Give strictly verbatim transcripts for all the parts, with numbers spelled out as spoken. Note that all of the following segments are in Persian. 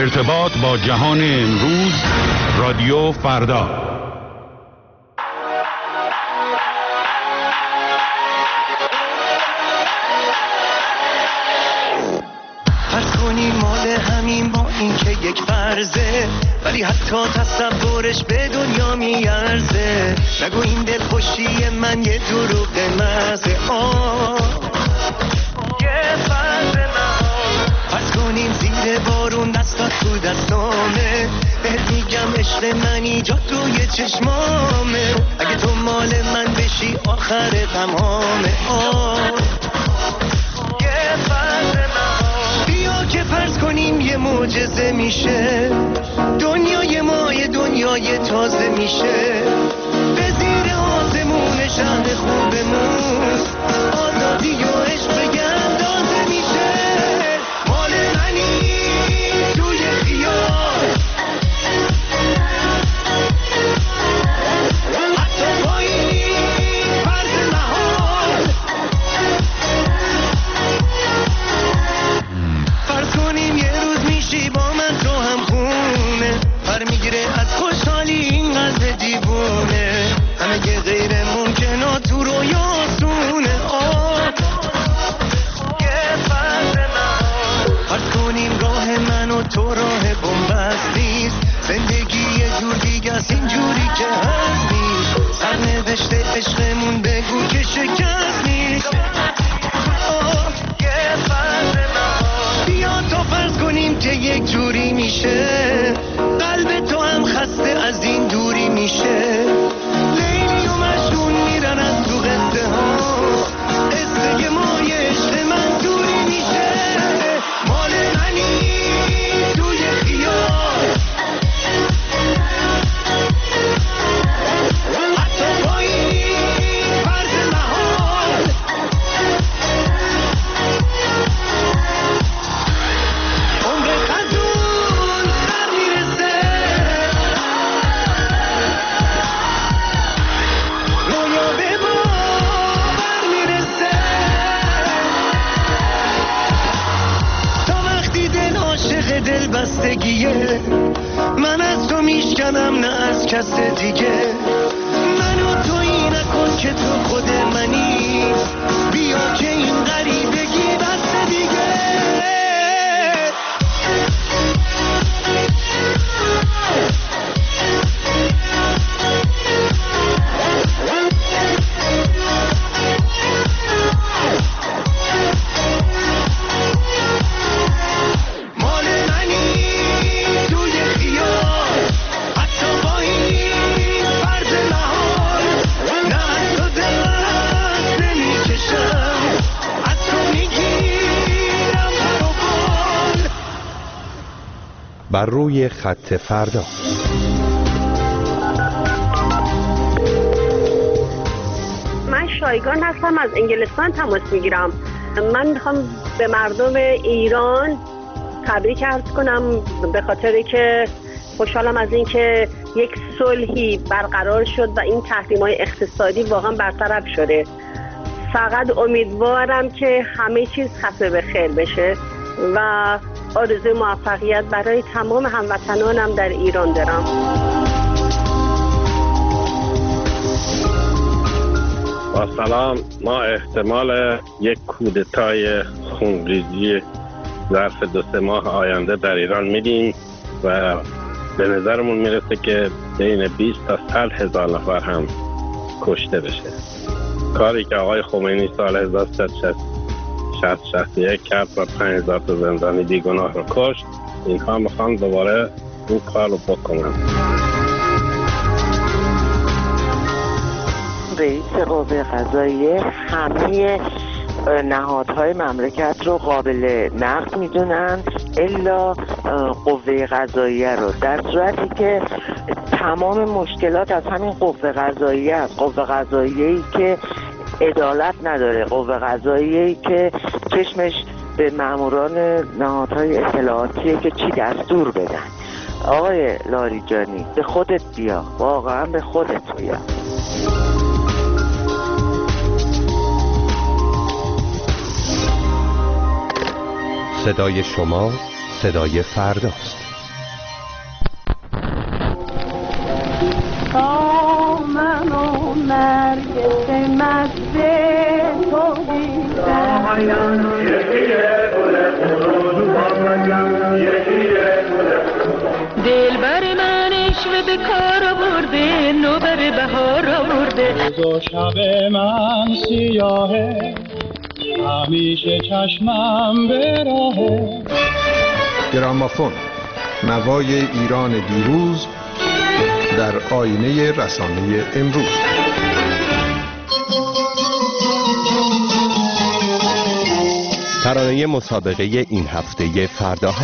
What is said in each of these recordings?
ارتباط با جهان امروز، رادیو فردا. فرض کنی مال همین با این که یک فرضه، ولی حتی تصورش به دنیا میارزه. نگو این دل خوشی من یه دروغ محضه. آه یه فرض نهان. فرض کنیم زیر بارون دستات تو دستامه، بهت میگم عشق من ایجاد روی چشمامه. اگه تو مال من بشی آخر تمامه. آه یه فرض نهان. بیا که فرض کنیم یه معجزه میشه، دنیای ما یه دنیای تازه میشه. به زیر آسمون شهر خوبمون آزادی و عشق اندازه میشه. مال منی توی خیال، حتی با این فرض محال. فرض کنیم یه روز میشی با من تو هم خونه، پر میگیره از خوشحالی این قلب دیوونه. همه یه غیر ممکنات تو رویاسونه. آه یه فرض نهان. فرض کنیم راه من و تو راه بنبست نیست، زندگی یه جور دیگه است اینجوری که هست نیست. سرنوشته عشقمون بگو که شکست نیست. آه یه فرض نهان. بیا تو فرض کنیم که یک جوری میشه، قلب تو هم خسته از این دوری میشه. لیلی و مجنون میرن از تو قصه ها، قصه مای عشق من دوری میشه. مال منی توی خیال، حتی با این فرض محال. عمر خزون سر میرسه، رویا به باور میرسه. تا وقتی دل عاشق دل بستگیه، من از تو میشکنم نه از کس دیگه. منو تویی نکن که تو خود منی، بیا که این غریبگی بس دیگه. مال منی توی خیال، حتی با این فرض محال. نه از تو دست نمیکشم، از تو میگیرم پر و بال. بر روی خط فردا. من شایگان هستم، از انگلستان تماس میگیرم. من میخوام به مردم ایران تبریک عرض کنم به خاطر که خوشحالم از این که یک صلحی برقرار شد و این تحریم‌های اقتصادی واقعا برطرف شده. فقط امیدوارم که همه چیز ختم به خیر بشه و آرزوی موفقیت برای تمام هموطنانم در ایران دارم. با سلام. ما احتمال یک کودتای خونریزی ظرف دو سه ماه آینده در ایران میدیم و به نظرمون میرسه که بین بیست تا صد هزار نفر هم کشته بشه. کاری که آقای خمینی سال هزار و سیصد و شصت و یک کرد و پنج هزار تا زندانی بیگناه رو کشت، اینها میخوان دوباره این کار رو بکنن. رئیس قوه قضاییه همه نهادهای مملکت رو قابل نقد میدونن الا قوه قضاییه رو، در صورتی که تمام مشکلات از همین قوه قضاییه است. قوه قضاییه‌ای که عدالت نداره، قوه قضاییه‌ای که چشمش به ماموران نهادهای اطلاعاتیه که چی دستور بدن. آقای لاریجانی به خودت بیا، واقعا به خودت بیا. صدای شما صدای فرداست. تا من و نرگس مزه تو دیدم دلبر من عشق به کار آورده نوبر بهار آورده روز و شب من سیاهه همیشه چشمم به راهه. گرامافون، نوای ایران دیروز در آینه رسانه امروز. ترانه مسابقه این هفته فرداهنگ.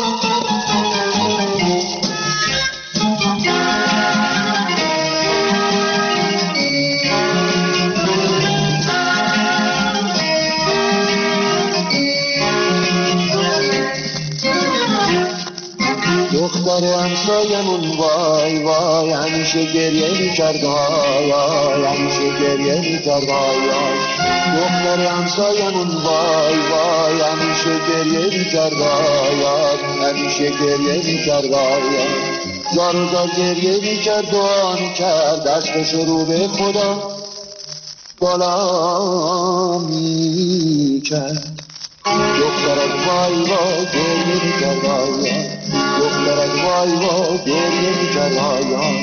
دختر همسایمون وای وای همیشه گریه میکرد وای وای همیشه گریه میکرد وای وای دختر همسایمون وای وای همیشه گریه میکرد وای وای همیشه گریه میکرد وای وای زار و زار گریه میکرد دعا میکرد دستش رو به خدا بالا میکرد دخترک وای وای گریه میکرد وای وای دخترک وای وای گریه میکرد وای وای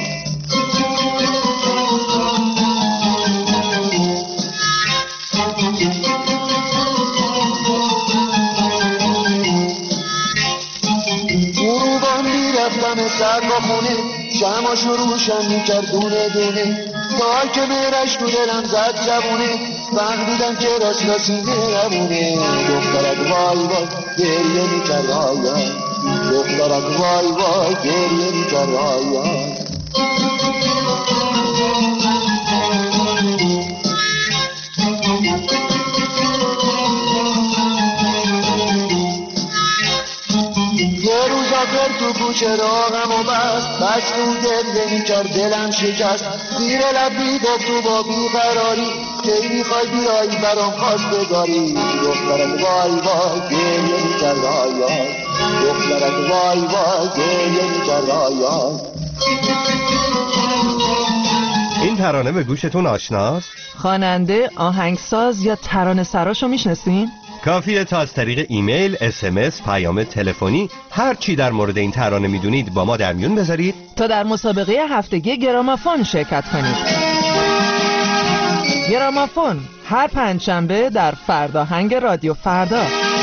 غروبان میرفتم سرگاه خونه شمعاشو روشن میکرد دونه دونه تا که میرش تو دلم زد زبونه فهمیدم که راستا سینه نمونه دخترک وای وای گریه میکرد وای وای دخترک وای وای گریه میکرد وای وای یه روز آخر تو کوچه راغم و بست بس تو گریه میکرد دلم شکست زیر لب میگفت تو با بیقراری کی میخوای بیایی برام خواستگاری دخترک وای وای گریه میکرد وای وای دخترک وای وای گریه میکرد وای وای. این ترانه به گوشتون آشناست؟ خواننده، آهنگساز یا ترانه سراشو میشناسین؟ کافیه تا از طریق ایمیل، اس ام اس، پیام تلفنی هر چی در مورد این ترانه میدونید با ما در میون بذارید تا در مسابقه هفتگی گرامافون شرکت کنید. گرامافون هر پنجشنبه در فرداهنگ رادیو فردا.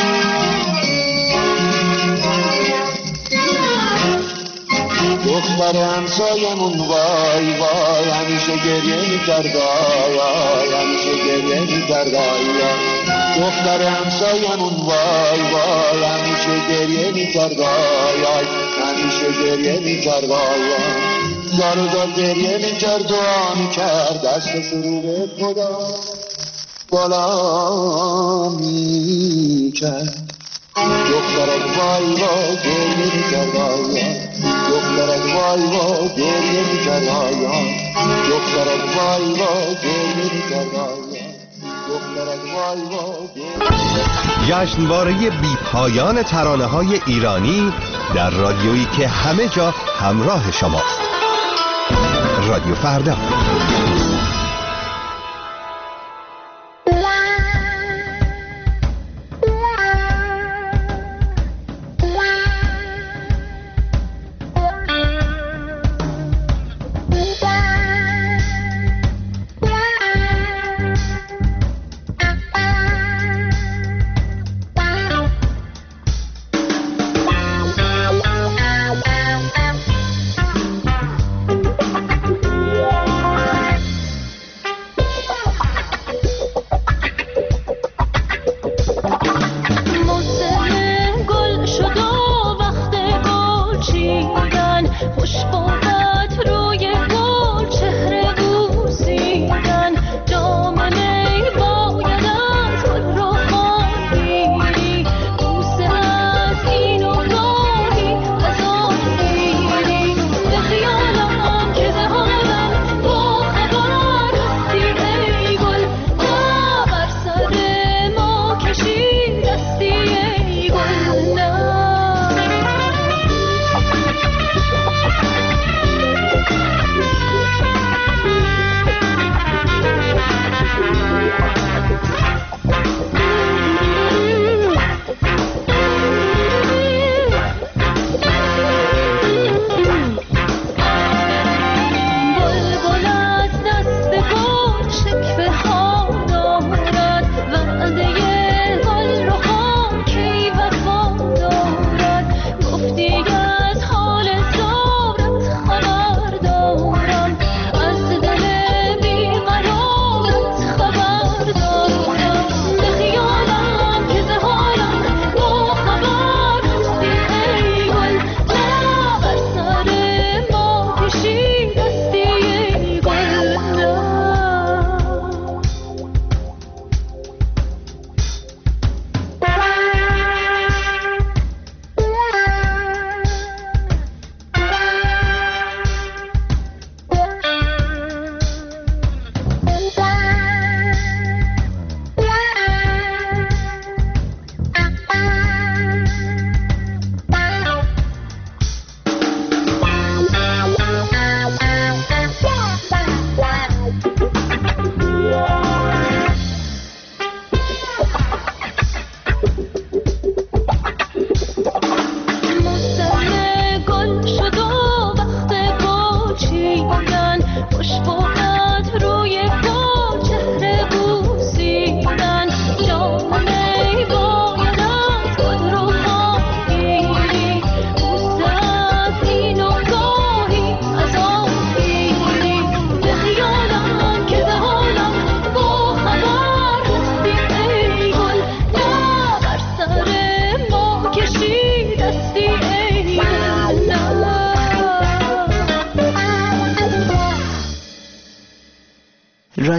دختر همسایمون وای وای همیشه گریه میکرد وای وای همیشه گریه میکرد وای وای دختر همسایمون وای وای همیشه گریه میکرد وای وای همیشه گریه میکرد وای وای زار و زار گریه میکرد دعا میکرد دستش رو به خدا بالا میکرد دخترک وای وای گریه میکرد وای وای دخترک وای وای گریه میکرد وای وای دخترک وای وای گریه میکرد وای وای دخترک وای وای. جشنواره بی پایان ترانه های ایرانی در رادیویی که همه جا همراه شماست. رادیو فردا.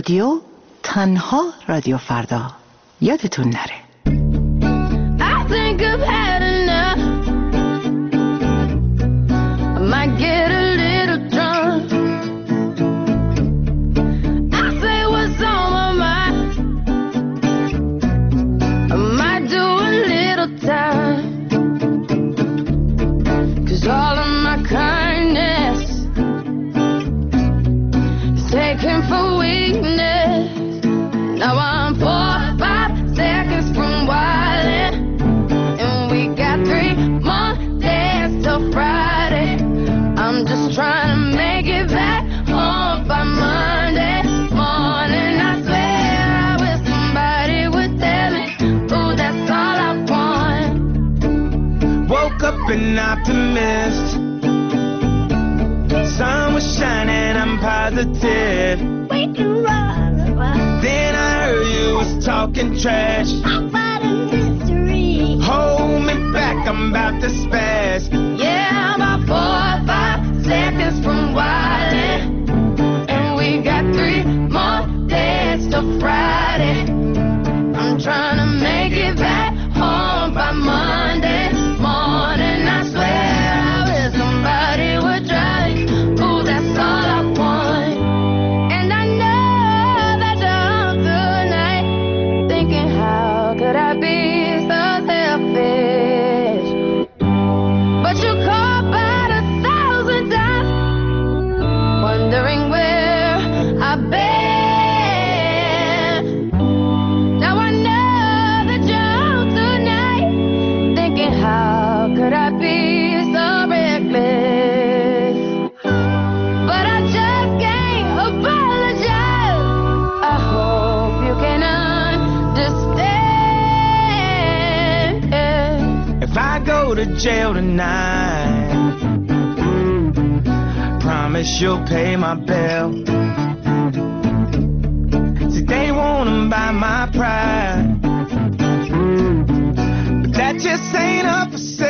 رادیو تنها رادیو فردا. یادتون نره. I think I've had enough. I might get a little drunk. I say what's on my mind. I might do a little time. 'Cause all of my kindness is taken for weakness. Now I'm four, five seconds from wildin', and we got three more days till Friday. I'm just trying to make it back home by Monday morning. I swear I wish somebody would tell me, ooh, that's all I want. Woke up an optimist. Sun was shining, I'm positive. Then I heard you was talking trash about a mystery. Hold me back, I'm about to spaz. Yeah, I'm about four or five seconds from wildin', and we got three more days till Friday. I'm trying to make it back home by Monday morning. I swear I wish somebody would drive. Ooh, that's all I want. And I know that you're up tonight, thinking how could I be so selfish? But you caught about a thousand times, wondering where I've been. Now I know that you're up tonight, thinking how could I be so reckless? But I just can't apologize. I hope you can understand. If I go to jail tonight, promise you'll pay my bill. See, they wanna buy my pride, but that just ain't up for